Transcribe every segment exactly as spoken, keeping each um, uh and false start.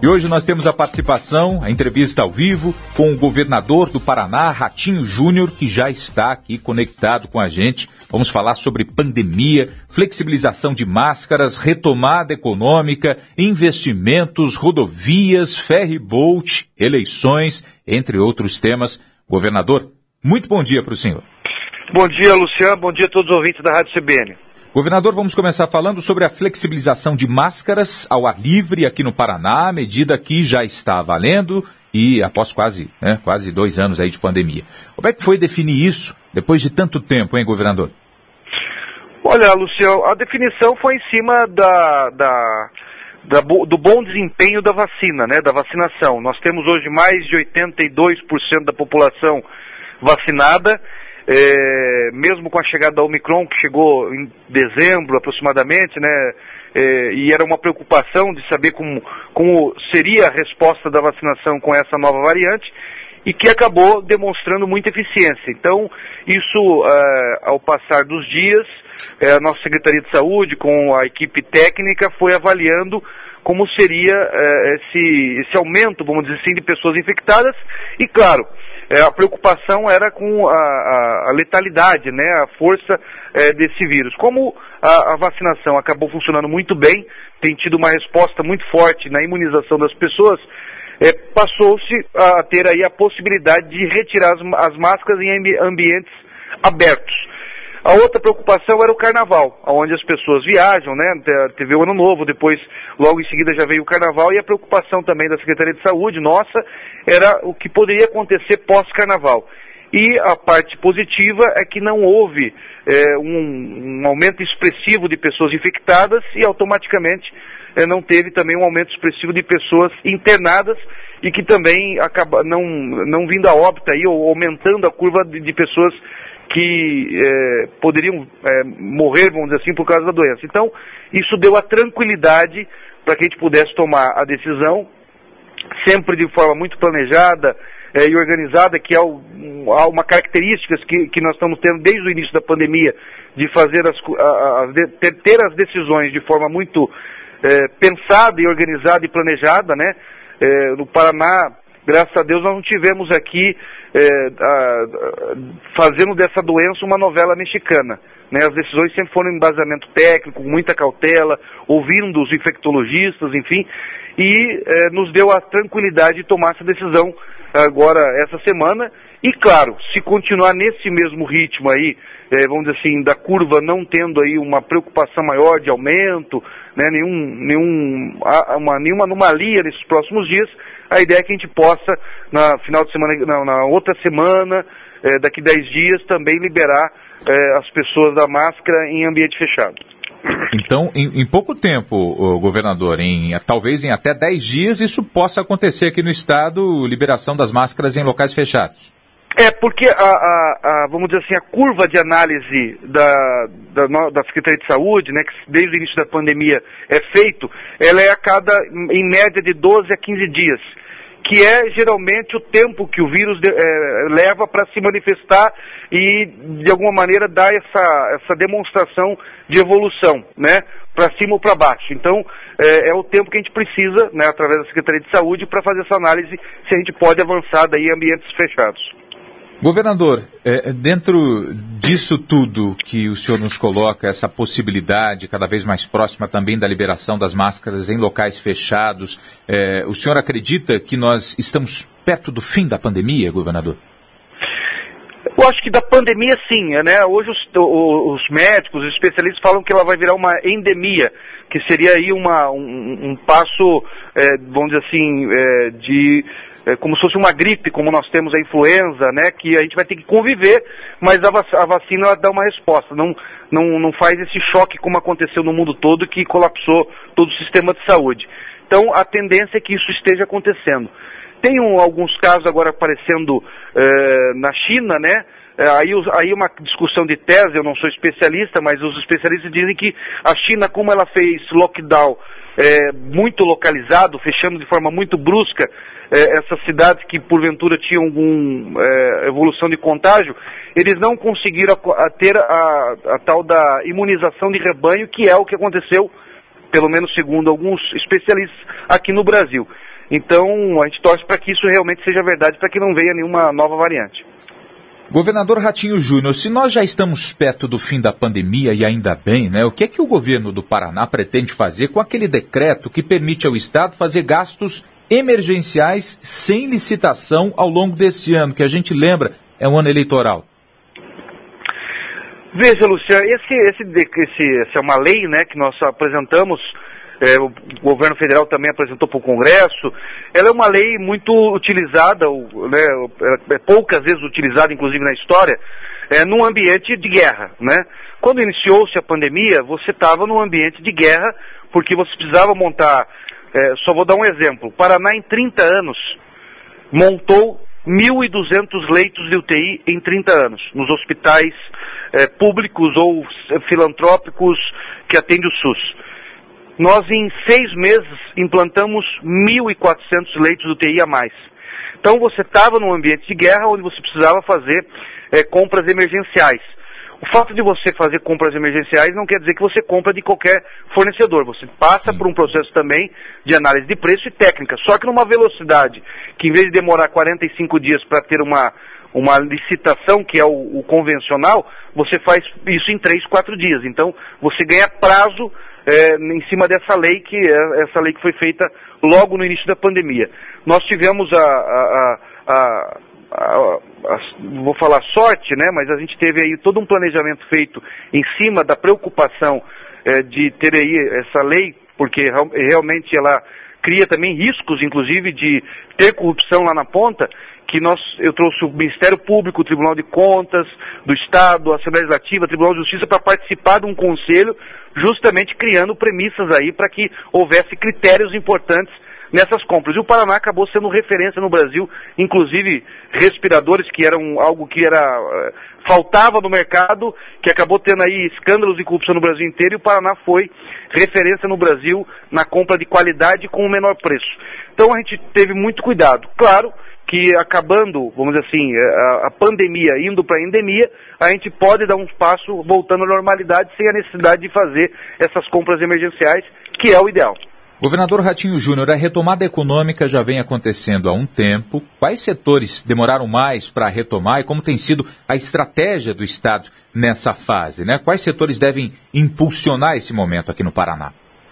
E hoje nós temos a participação, a entrevista ao vivo com o governador do Paraná, Ratinho Júnior, que já está aqui conectado com a gente. Vamos falar sobre pandemia, flexibilização de máscaras, retomada econômica, investimentos, rodovias, ferryboat, eleições, entre outros temas. Governador, muito bom dia para o senhor. Bom dia, Luciano. Bom dia a todos os ouvintes da Rádio C B N. Governador, vamos começar falando sobre a flexibilização de máscaras ao ar livre aqui no Paraná, medida que já está valendo e após quase, né, quase dois anos aí de pandemia. Como é que foi definir isso depois de tanto tempo, hein, governador? Olha, Luciano, a definição foi em cima da, da, da, do bom desempenho da vacina, né, da vacinação. Nós temos hoje mais de oitenta e dois por cento da população vacinada. É, mesmo com a chegada da Omicron, que chegou em dezembro aproximadamente, né, é, e era uma preocupação de saber como, como seria a resposta da vacinação com essa nova variante, e que acabou demonstrando muita eficiência. Então, isso, é, ao passar dos dias, é, a nossa Secretaria de Saúde, com a equipe técnica, foi avaliando como seria é, esse, esse aumento, vamos dizer assim, de pessoas infectadas, e claro, É, a preocupação era com a, a, a letalidade, né, a força é, desse vírus. Como a, a vacinação acabou funcionando muito bem, tem tido uma resposta muito forte na imunização das pessoas, é, passou-se a ter aí a possibilidade de retirar as, as máscaras em ambi- ambientes abertos. A outra preocupação era o carnaval, onde as pessoas viajam, né? Teve o Ano Novo, depois, logo em seguida já veio o carnaval, e a preocupação também da Secretaria de Saúde, nossa, era o que poderia acontecer pós-carnaval. E a parte positiva é que não houve é, um, um aumento expressivo de pessoas infectadas e automaticamente é, não teve também um aumento expressivo de pessoas internadas e que também acaba não, não vindo a óbito aí, ou aumentando a curva de, de pessoas que é, poderiam é, morrer, vamos dizer assim, por causa da doença. Então, isso deu a tranquilidade para que a gente pudesse tomar a decisão, sempre de forma muito planejada é, e organizada, que há uma característica que, que nós estamos tendo desde o início da pandemia, de fazer as, a, a, de, ter, ter as decisões de forma muito é, pensada e organizada e planejada, né? É, no Paraná, graças a Deus, nós não tivemos aqui é, a, a, fazendo dessa doença uma novela mexicana, né? As decisões sempre foram em embasamento técnico, com muita cautela, ouvindo os infectologistas, enfim, e é, nos deu a tranquilidade de tomar essa decisão agora, essa semana. E claro, se continuar nesse mesmo ritmo aí, é, vamos dizer assim, da curva não tendo aí uma preocupação maior de aumento, né, nenhum, nenhum, uma, nenhuma anomalia nesses próximos dias, a ideia é que a gente possa, na final de semana, na, na outra semana, é, daqui dez dias, também liberar é, as pessoas da máscara em ambiente fechado. Então, em, em pouco tempo, governador, em, talvez em até dez dias, isso possa acontecer aqui no estado, liberação das máscaras em locais fechados. É, porque, a, a, a, vamos dizer assim, a curva de análise da, da, da Secretaria de Saúde, né, que desde o início da pandemia é feito, ela é a cada, em média, de doze a quinze dias, que é geralmente o tempo que o vírus de, é, leva para se manifestar e, de alguma maneira, dar essa, essa demonstração de evolução, né, para cima ou para baixo. Então, é, é o tempo que a gente precisa, né, através da Secretaria de Saúde, para fazer essa análise, se a gente pode avançar daí em ambientes fechados. Governador, é, dentro disso tudo que o senhor nos coloca, essa possibilidade cada vez mais próxima também da liberação das máscaras em locais fechados, é, o senhor acredita que nós estamos perto do fim da pandemia, governador? Eu acho que da pandemia sim, né? Hoje os, os médicos, os especialistas falam que ela vai virar uma endemia, que seria aí uma, um, um passo, é, vamos dizer assim, é, de... É como se fosse uma gripe, como nós temos a influenza, né, que a gente vai ter que conviver, mas a, vac- a vacina ela dá uma resposta, não, não, não faz esse choque como aconteceu no mundo todo, que colapsou todo o sistema de saúde. Então, a tendência é que isso esteja acontecendo. Tem um, alguns casos agora aparecendo é, na China, né, é, aí, aí uma discussão de tese, eu não sou especialista, mas os especialistas dizem que a China, como ela fez lockdown é, muito localizado, fechando de forma muito brusca, É, essas cidades que porventura tinham alguma é, evolução de contágio, eles não conseguiram a, a ter a, a tal da imunização de rebanho, que é o que aconteceu, pelo menos segundo alguns especialistas, aqui no Brasil. Então, a gente torce para que isso realmente seja verdade, para que não venha nenhuma nova variante. Governador Ratinho Júnior, se nós já estamos perto do fim da pandemia, e ainda bem, né? O que é que o governo do Paraná pretende fazer com aquele decreto que permite ao Estado fazer gastos emergenciais sem licitação ao longo desse ano, que a gente lembra é um ano eleitoral? Veja, Luciano, esse, esse, esse, essa é uma lei, né, que nós apresentamos, é, o governo federal também apresentou para o Congresso. Ela é uma lei muito utilizada, né, é poucas vezes utilizada, inclusive na história, é, num ambiente de guerra, né? Quando iniciou-se a pandemia, você estava num ambiente de guerra, porque você precisava montar, é, só vou dar um exemplo, o Paraná em trinta anos montou mil e duzentos leitos de U T I em trinta anos, nos hospitais é, públicos ou filantrópicos que atendem o SUS. Nós, em seis meses, implantamos mil e quatrocentos leitos de U T I a mais. Então, você estava num ambiente de guerra onde você precisava fazer é, compras emergenciais. O fato de você fazer compras emergenciais não quer dizer que você compra de qualquer fornecedor. Você passa por um processo também de análise de preço e técnica. Só que numa velocidade que, em vez de demorar quarenta e cinco dias para ter uma, uma licitação, que é o, o convencional, você faz isso em três, quatro dias. Então, você ganha prazo É, em cima dessa lei, que é essa lei que foi feita logo no início da pandemia. Nós tivemos a, a, a, a, a vou falar sorte, né, mas a gente teve aí todo um planejamento feito em cima da preocupação é, de ter aí essa lei, porque realmente ela cria também riscos, inclusive, de ter corrupção lá na ponta, que nós, eu trouxe o Ministério Público, o Tribunal de Contas do Estado, a Assembleia Legislativa, o Tribunal de Justiça, para participar de um conselho, justamente criando premissas aí para que houvesse critérios importantes nessas compras. E o Paraná acabou sendo referência no Brasil, inclusive respiradores, que eram algo que era faltava no mercado, que acabou tendo aí escândalos de corrupção no Brasil inteiro, e o Paraná foi referência no Brasil na compra de qualidade com o menor preço. Então a gente teve muito cuidado. Claro que acabando, vamos dizer assim, a, a pandemia indo para a endemia, a gente pode dar um passo voltando à normalidade sem a necessidade de fazer essas compras emergenciais, que é o ideal. Governador Ratinho Júnior, a retomada econômica já vem acontecendo há um tempo. Quais setores demoraram mais para retomar e como tem sido a estratégia do Estado nessa fase, né? Quais setores devem impulsionar esse momento aqui no Paraná?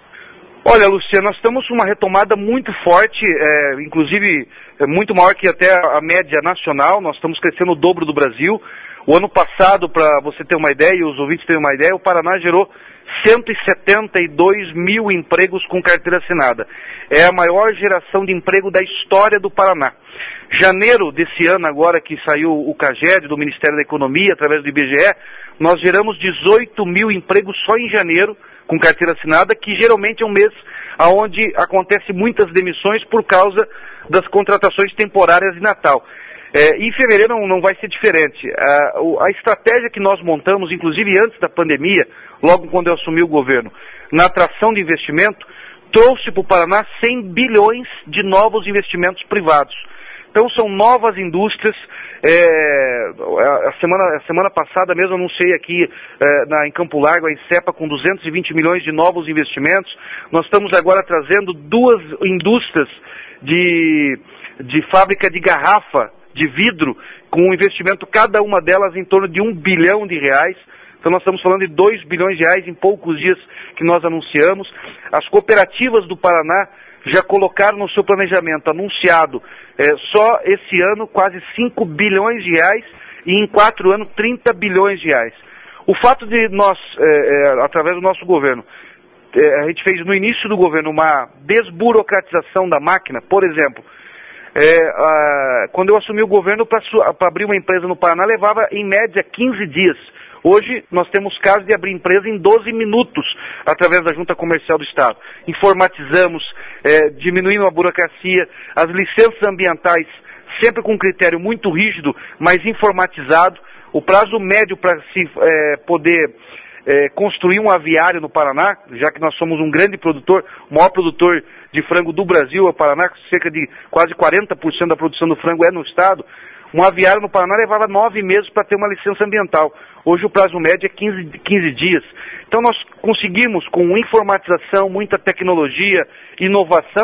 Olha, Luciano, nós estamos com uma retomada muito forte, é, inclusive é muito maior que até a média nacional. Nós estamos crescendo o dobro do Brasil. O ano passado, para você ter uma ideia e os ouvintes terem uma ideia, o Paraná gerou cento e setenta e dois mil empregos com carteira assinada. É a maior geração de emprego da história do Paraná. Janeiro desse ano, agora que saiu o CAGED do Ministério da Economia, através do I B G E, nós geramos dezoito mil empregos só em janeiro, com carteira assinada, que geralmente é um mês onde acontece muitas demissões por causa das contratações temporárias de Natal. É, em fevereiro não, não vai ser diferente. A, a estratégia que nós montamos, inclusive antes da pandemia, logo quando eu assumi o governo, na atração de investimento, trouxe para o Paraná cem bilhões de novos investimentos privados. Então são novas indústrias. É, a, semana, a semana passada mesmo eu anunciei aqui é, na, em Campo Largo a Insepa com duzentos e vinte milhões de novos investimentos. Nós estamos agora trazendo duas indústrias de, de fábrica de garrafa de vidro, com um investimento cada uma delas em torno de um bilhão de reais. Então nós estamos falando de dois bilhões de reais em poucos dias que nós anunciamos. As cooperativas do Paraná já colocaram no seu planejamento anunciado é, só esse ano quase cinco bilhões de reais e em quatro anos trinta bilhões de reais. O fato de nós, é, é, através do nosso governo, é, a gente fez no início do governo uma desburocratização da máquina, por exemplo, É, ah, quando eu assumi o governo para abrir uma empresa no Paraná, levava em média quinze dias. Hoje nós temos casos de abrir empresa em doze minutos, através da Junta Comercial do Estado. Informatizamos, é, diminuindo a burocracia, as licenças ambientais sempre com um critério muito rígido, mas informatizado. O prazo médio para se é, poder é, construir um aviário no Paraná, já que nós somos um grande produtor, o maior produtor de frango do Brasil, é o Paraná, cerca de quase quarenta por cento da produção do frango é no estado. Um aviário no Paraná levava nove meses para ter uma licença ambiental. Hoje o prazo médio é quinze, quinze dias. Então nós conseguimos, com informatização, muita tecnologia, inovação,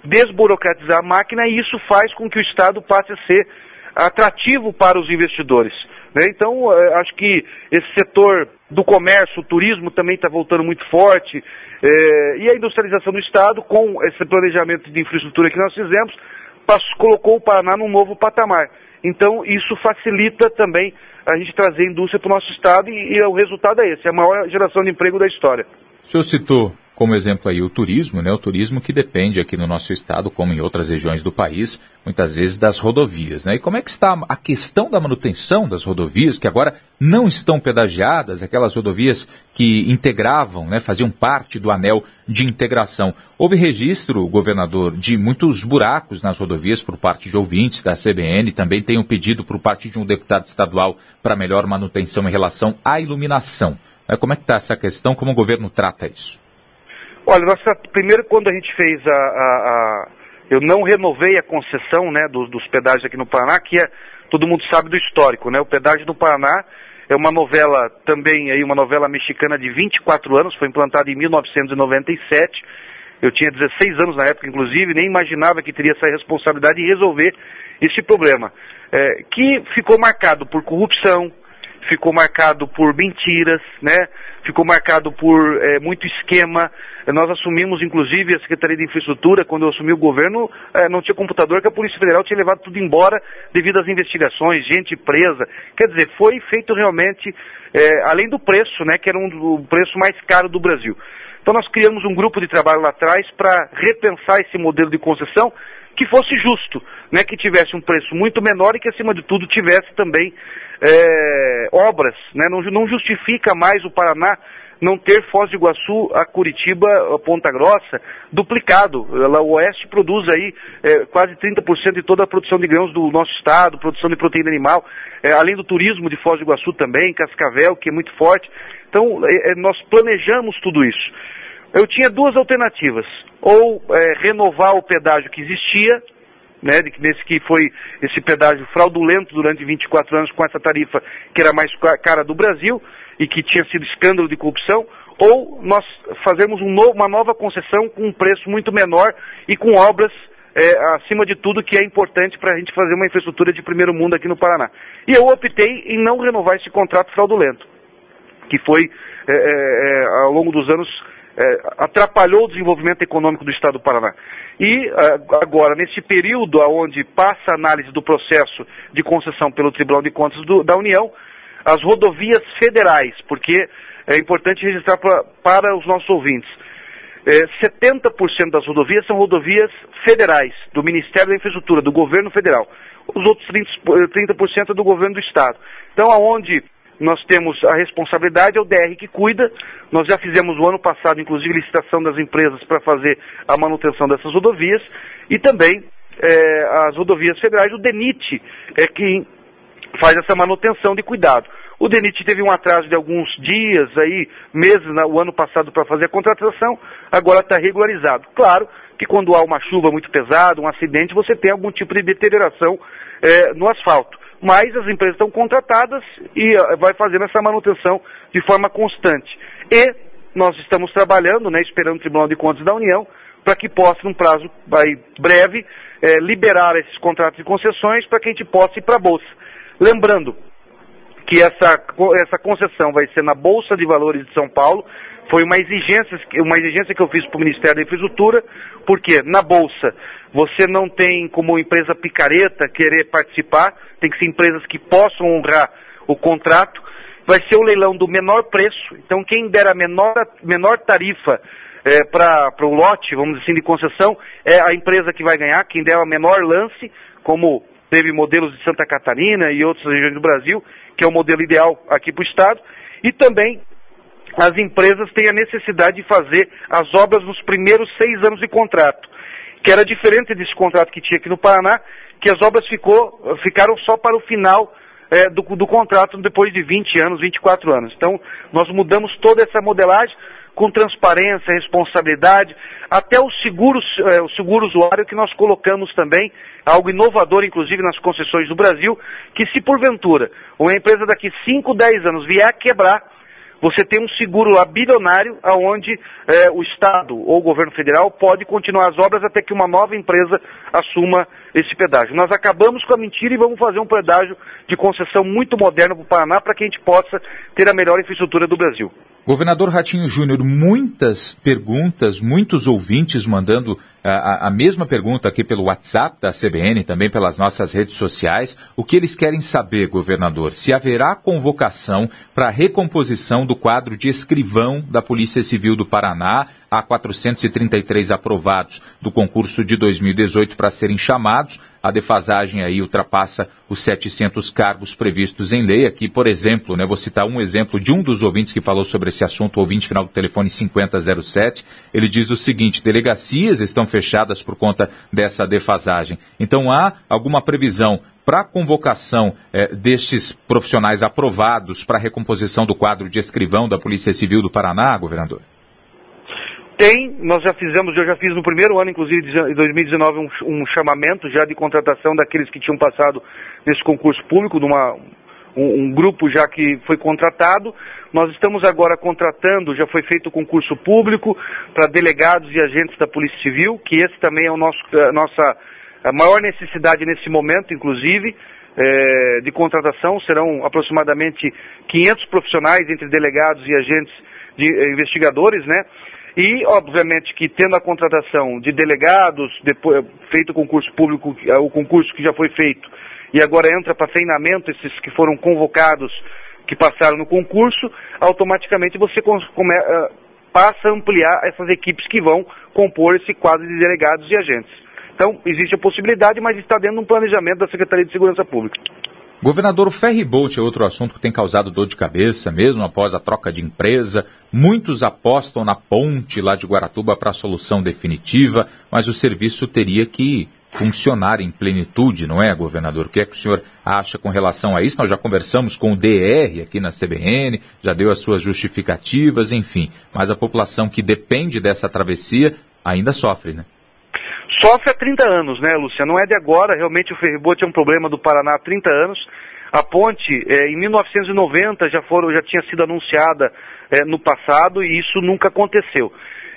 desburocratizar a máquina, e isso faz com que o Estado passe a ser atrativo para os investidores, né? Então, acho que esse setor do comércio, o turismo também está voltando muito forte, é, e a industrialização do Estado, com esse planejamento de infraestrutura que nós fizemos, passou, colocou o Paraná num novo patamar. Então, isso facilita também a gente trazer indústria para o nosso Estado, e, e o resultado é esse, é a maior geração de emprego da história. O senhor citou como exemplo aí o turismo, né? O turismo que depende aqui no nosso estado, como em outras regiões do país, muitas vezes das rodovias, né? E como é que está a questão da manutenção das rodovias, que agora não estão pedagiadas, aquelas rodovias que integravam, né? Faziam parte do anel de integração. Houve registro, governador, de muitos buracos nas rodovias por parte de ouvintes da C B N, também tem um pedido por parte de um deputado estadual para melhor manutenção em relação à iluminação. Como é que está essa questão, como o governo trata isso? Olha, nossa, primeiro quando a gente fez a, a, a... eu não renovei a concessão, né, dos, dos pedágios aqui no Paraná, que é, todo mundo sabe do histórico, né? O pedágio do Paraná é uma novela também, aí, uma novela mexicana de vinte e quatro anos, foi implantada em mil novecentos e noventa e sete, eu tinha dezesseis anos na época, inclusive, nem imaginava que teria essa responsabilidade de resolver esse problema, é, que ficou marcado por corrupção, ficou marcado por mentiras, né? Ficou marcado por é, muito esquema. Nós assumimos, inclusive, a Secretaria de Infraestrutura, quando eu assumi o governo, é, não tinha computador, que a Polícia Federal tinha levado tudo embora devido às investigações, gente presa. Quer dizer, foi feito realmente, é, além do preço, né, que era um, o preço mais caro do Brasil. Então nós criamos um grupo de trabalho lá atrás para repensar esse modelo de concessão, que fosse justo, né, que tivesse um preço muito menor e que, acima de tudo, tivesse também é, obras, né? Não, não justifica mais o Paraná não ter Foz do Iguaçu a Curitiba, a Ponta Grossa, duplicado. Ela, o Oeste produz aí é, quase trinta por cento de toda a produção de grãos do nosso estado, produção de proteína animal, é, além do turismo de Foz do Iguaçu também, Cascavel, que é muito forte. Então, é, nós planejamos tudo isso. Eu tinha duas alternativas, ou é, renovar o pedágio que existia, né, nesse que foi esse pedágio fraudulento durante vinte e quatro anos com essa tarifa que era mais cara do Brasil e que tinha sido escândalo de corrupção, ou nós fazermos um novo, uma nova concessão com um preço muito menor e com obras, é, acima de tudo, que é importante para a gente fazer uma infraestrutura de primeiro mundo aqui no Paraná. E eu optei em não renovar esse contrato fraudulento, que foi, é, é, ao longo dos anos, É, atrapalhou o desenvolvimento econômico do Estado do Paraná. E agora, nesse período onde passa a análise do processo de concessão pelo Tribunal de Contas do, da União, as rodovias federais, porque é importante registrar pra, para os nossos ouvintes, é, setenta por cento das rodovias são rodovias federais, do Ministério da Infraestrutura, do governo federal. Os outros trinta por cento é do governo do Estado. Então, aonde nós temos a responsabilidade, é o D R que cuida. Nós já fizemos o ano passado, inclusive, licitação das empresas para fazer a manutenção dessas rodovias, e também é, as rodovias federais, o DENIT é quem faz essa manutenção de cuidado. O DENIT teve um atraso de alguns dias, aí, meses, né, o ano passado, para fazer a contratação, agora está regularizado. Claro que quando há uma chuva muito pesada, um acidente, você tem algum tipo de deterioração é, no asfalto. Mas as empresas estão contratadas e uh, vai fazendo essa manutenção de forma constante. E nós estamos trabalhando, né, esperando o Tribunal de Contas da União, para que possa, num prazo aí, breve, eh, liberar esses contratos de concessões para que a gente possa ir para a Bolsa. Lembrando que essa, essa concessão vai ser na Bolsa de Valores de São Paulo. Foi uma exigência, uma exigência que eu fiz para o Ministério da Infraestrutura, porque na Bolsa você não tem como empresa picareta querer participar, tem que ser empresas que possam honrar o contrato. Vai ser o leilão do menor preço, então quem der a menor, menor tarifa é, para o lote, vamos dizer assim, de concessão, é a empresa que vai ganhar. Quem der a menor lance, como teve modelos de Santa Catarina e outras regiões do Brasil, que é o modelo ideal aqui para o Estado, e também as empresas têm a necessidade de fazer as obras nos primeiros seis anos de contrato, que era diferente desse contrato que tinha aqui no Paraná, que as obras ficou, ficaram só para o final é, do, do contrato depois de vinte anos, vinte e quatro anos. Então, nós mudamos toda essa modelagem com transparência, responsabilidade, até o seguro, é, o seguro usuário que nós colocamos também, algo inovador, inclusive, nas concessões do Brasil, que se porventura uma empresa daqui cinco, dez anos vier a quebrar, você tem um seguro lá bilionário, onde é, o Estado ou o governo federal pode continuar as obras até que uma nova empresa assuma esse pedágio. Nós acabamos com a mentira e vamos fazer um pedágio de concessão muito moderno para o Paraná para que a gente possa ter a melhor infraestrutura do Brasil. Governador Ratinho Júnior, muitas perguntas, muitos ouvintes mandando a, a mesma pergunta aqui pelo WhatsApp da C B N, também pelas nossas redes sociais. O que eles querem saber, governador? Se haverá convocação para a recomposição do quadro de escrivão da Polícia Civil do Paraná. Há quatrocentos e trinta e três aprovados do concurso de dois mil e dezoito para serem chamados. A defasagem aí ultrapassa os setecentos cargos previstos em lei. Aqui, por exemplo, né, vou citar um exemplo de um dos ouvintes que falou sobre esse assunto, o ouvinte final do telefone cinquenta zero sete. Ele diz o seguinte: delegacias estão fechadas por conta dessa defasagem. Então, há alguma previsão para a convocação eh, destes profissionais aprovados para a recomposição do quadro de escrivão da Polícia Civil do Paraná, governador? Tem, nós já fizemos, eu já fiz no primeiro ano, inclusive, de dois mil e dezenove, um, um chamamento já de contratação daqueles que tinham passado nesse concurso público, de uma, um, um grupo já que foi contratado. Nós estamos agora contratando, já foi feito o concurso público para delegados e agentes da Polícia Civil, que esse também é o nosso, a nossa a maior necessidade nesse momento, inclusive, é, de contratação. Serão aproximadamente quinhentos profissionais entre delegados e agentes de eh, investigadores, né? E, obviamente, que tendo a contratação de delegados, depois, feito o concurso público, o concurso que já foi feito, e agora entra para treinamento esses que foram convocados, que passaram no concurso, automaticamente você come, passa a ampliar essas equipes que vão compor esse quadro de delegados e agentes. Então, existe a possibilidade, mas está dentro de um planejamento da Secretaria de Segurança Pública. Governador, o ferryboat é outro assunto que tem causado dor de cabeça, mesmo após a troca de empresa. Muitos apostam na ponte lá de Guaratuba para a solução definitiva, mas o serviço teria que funcionar em plenitude, não é, governador? O que é que o senhor acha com relação a isso? Nós já conversamos com o D R aqui na C B N, já deu as suas justificativas, enfim. Mas a população que depende dessa travessia ainda sofre, né? Sofre há trinta anos, né, Lúcia? Não é de agora, realmente o ferryboat é um problema do Paraná há trinta anos. A ponte, é, em mil novecentos e noventa, já, foram, já tinha sido anunciada é, no passado e isso nunca aconteceu.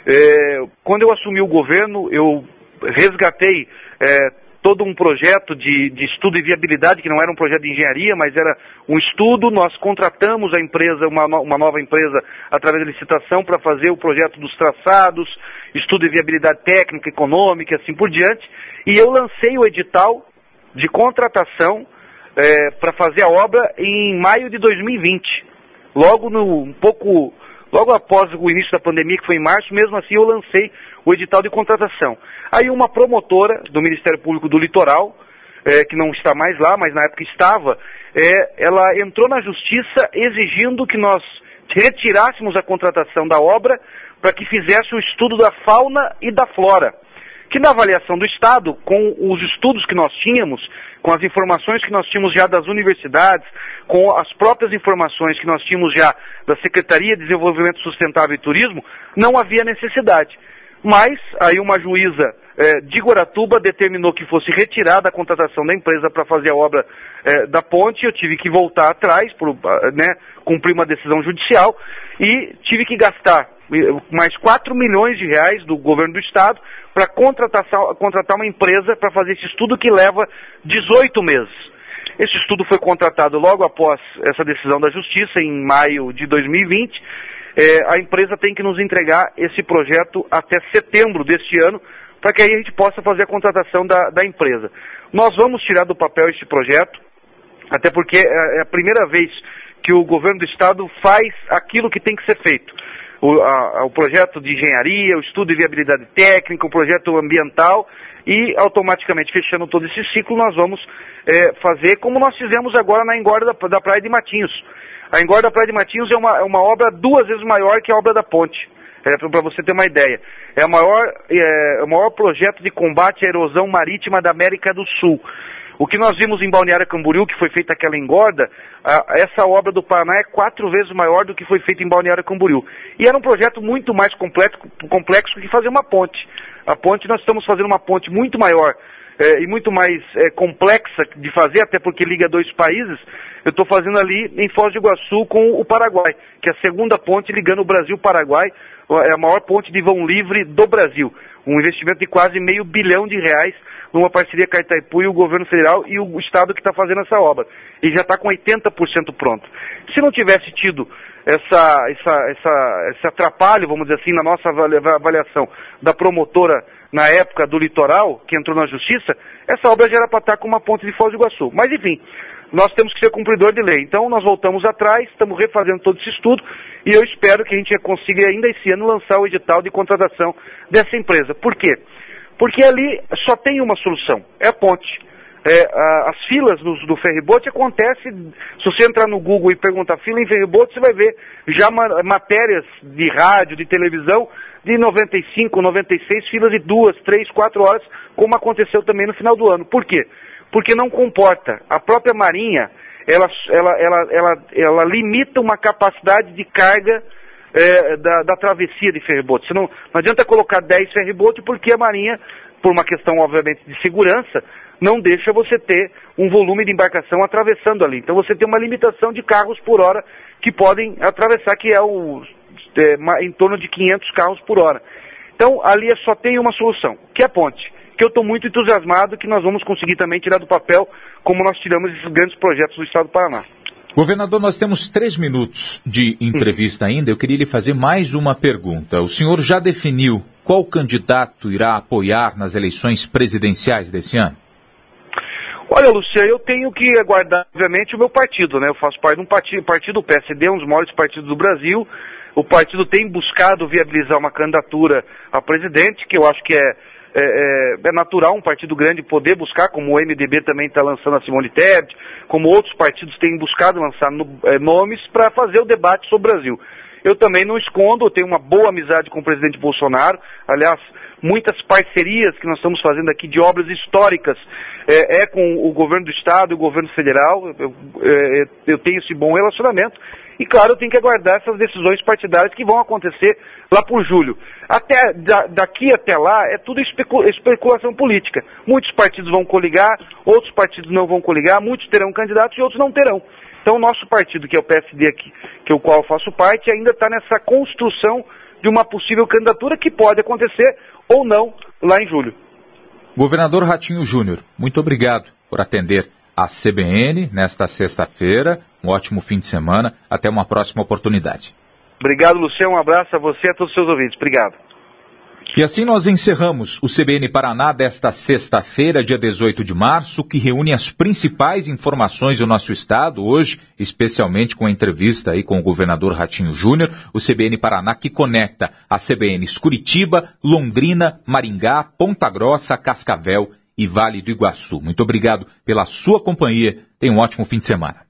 É, quando eu assumi o governo, eu resgatei é, todo um projeto de, de estudo e viabilidade, que não era um projeto de engenharia, mas era um estudo. Nós contratamos a empresa, uma, uma nova empresa, através da licitação, para fazer o projeto dos traçados, estudo de viabilidade técnica, econômica, assim por diante, e eu lancei o edital de contratação é, para fazer a obra em maio de dois mil e vinte. Logo, no, um pouco, logo após o início da pandemia, que foi em março, mesmo assim eu lancei o edital de contratação. Aí uma promotora do Ministério Público do Litoral, é, que não está mais lá, mas na época estava, é, ela entrou na Justiça exigindo que nós retirássemos a contratação da obra para que fizesse o estudo da fauna e da flora, que na avaliação do Estado, com os estudos que nós tínhamos, com as informações que nós tínhamos já das universidades, com as próprias informações que nós tínhamos já da Secretaria de Desenvolvimento Sustentável e Turismo, não havia necessidade. Mas aí uma juíza eh, de Guaratuba determinou que fosse retirada a contratação da empresa para fazer a obra eh, da ponte. Eu tive que voltar atrás, por, né, cumprir uma decisão judicial, e tive que gastar mais quatro milhões de reais do governo do Estado para contratar, contratar uma empresa para fazer esse estudo que leva dezoito meses. Esse estudo foi contratado logo após essa decisão da Justiça, em maio de dois mil e vinte. É, a empresa tem que nos entregar esse projeto até setembro deste ano, para que aí a gente possa fazer a contratação da, da empresa. Nós vamos tirar do papel esse projeto, até porque é a primeira vez que o governo do Estado faz aquilo que tem que ser feito. O, a, o projeto de engenharia, o estudo de viabilidade técnica, o projeto ambiental, e automaticamente, fechando todo esse ciclo, nós vamos é, fazer como nós fizemos agora na engorda da, da Praia de Matinhos. A engorda da Praia de Matinhos é uma, é uma obra duas vezes maior que a obra da ponte, é, para você ter uma ideia. É, a maior, é o maior projeto de combate à erosão marítima da América do Sul. O que nós vimos em Balneário Camboriú, que foi feita aquela engorda, a, essa obra do Paraná é quatro vezes maior do que foi feita em Balneário Camboriú. E era um projeto muito mais complexo, complexo que fazer uma ponte. A ponte, nós estamos fazendo uma ponte muito maior é, e muito mais é, complexa de fazer, até porque liga dois países. Eu estou fazendo ali em Foz do Iguaçu com o Paraguai, que é a segunda ponte ligando o Brasil ao Paraguai, é a maior ponte de vão livre do Brasil. Um investimento de quase meio bilhão de reais numa parceria com a Itaipu e o governo federal e o estado que está fazendo essa obra. E já está com oitenta por cento pronto. Se não tivesse tido essa, essa, essa, esse atrapalho, vamos dizer assim, na nossa avaliação da promotora na época do litoral, que entrou na justiça, essa obra já era para estar com uma ponte de Foz do Iguaçu. Mas enfim, nós temos que ser cumpridor de lei. Então nós voltamos atrás, estamos refazendo todo esse estudo e eu espero que a gente consiga ainda esse ano lançar o edital de contratação dessa empresa. Por quê? Porque ali só tem uma solução, é a ponte. É, a, as filas do, do ferryboat acontecem, se você entrar no Google e perguntar fila em ferryboat, você vai ver já ma, matérias de rádio, de televisão, de noventa e cinco, noventa e seis filas de duas, três, quatro horas, como aconteceu também no final do ano. Por quê? Porque não comporta. A própria Marinha, ela, ela, ela, ela, ela limita uma capacidade de carga é, da, da travessia de ferryboat. Não, não adianta colocar dez ferryboat porque a Marinha, por uma questão obviamente de segurança, não deixa você ter um volume de embarcação atravessando ali. Então você tem uma limitação de carros por hora que podem atravessar, que é, o, é em torno de quinhentos carros por hora. Então ali só tem uma solução, que é a ponte. Que eu estou muito entusiasmado que nós vamos conseguir também tirar do papel como nós tiramos esses grandes projetos do Estado do Paraná. Governador, nós temos três minutos de entrevista ainda. Eu queria lhe fazer mais uma pergunta. O senhor já definiu qual candidato irá apoiar nas eleições presidenciais desse ano? Olha, Luciano, eu tenho que aguardar, obviamente, o meu partido, né? Eu faço parte de um partido, partido P S D, um dos maiores partidos do Brasil. O partido tem buscado viabilizar uma candidatura a presidente, que eu acho que é É, é, é natural um partido grande poder buscar, como o M D B também está lançando a Simone Tebet, como outros partidos têm buscado lançar no, é, nomes para fazer o debate sobre o Brasil. Eu também não escondo, eu tenho uma boa amizade com o presidente Bolsonaro, aliás, muitas parcerias que nós estamos fazendo aqui de obras históricas é, é com o governo do Estado e o governo federal, eu, é, eu tenho esse bom relacionamento. E claro, eu tenho que aguardar essas decisões partidárias que vão acontecer lá por julho. Até, da, daqui até lá, é tudo especu, especulação política. Muitos partidos vão coligar, outros partidos não vão coligar, muitos terão candidatos e outros não terão. Então o nosso partido, que é o P S D aqui, que é o qual eu faço parte, ainda está nessa construção de uma possível candidatura que pode acontecer ou não lá em julho. Governador Ratinho Júnior, muito obrigado por atender a C B N nesta sexta-feira. Um ótimo fim de semana. Até uma próxima oportunidade. Obrigado, Luciano. Um abraço a você e a todos os seus ouvintes. Obrigado. E assim nós encerramos o C B N Paraná desta sexta-feira, dia dezoito de março, que reúne as principais informações do nosso estado, hoje, especialmente com a entrevista aí com o governador Ratinho Júnior, o C B N Paraná que conecta a C B Ns Curitiba, Londrina, Maringá, Ponta Grossa, Cascavel e Vale do Iguaçu. Muito obrigado pela sua companhia. Tenha um ótimo fim de semana.